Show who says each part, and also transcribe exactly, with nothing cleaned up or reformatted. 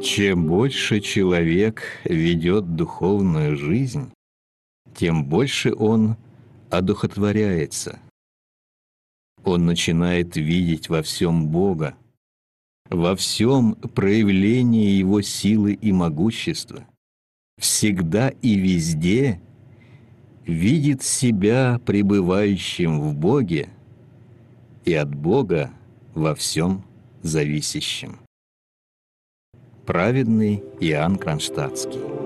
Speaker 1: Чем больше человек ведет духовную жизнь, тем больше он одухотворяется. Он начинает видеть во всем Бога, во всем проявлении Его силы и могущества, всегда и везде видит себя пребывающим в Боге и от Бога во всем зависящим. Праведный Иоанн Кронштадтский.